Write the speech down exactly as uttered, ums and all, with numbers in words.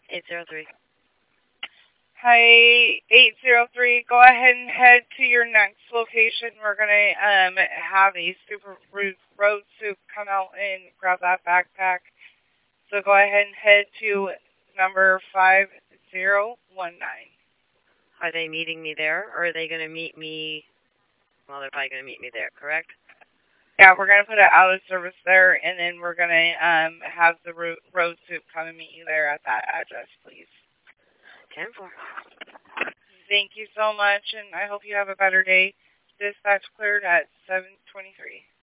eight zero three. Hi, eight zero three. Go ahead and head to your next location. We're going to um, have a super road soup come out and grab that backpack. So go ahead and head to number five zero one nine. Are they meeting me there, or are they going to meet me? Well, they're probably going to meet me there, correct? Yeah, we're going to put it out of service there, and then we're going to um, have the ro- road soup come and meet you there at that address, please. ten four. Thank you so much, and I hope you have a better day. Dispatch cleared at seven twenty-three.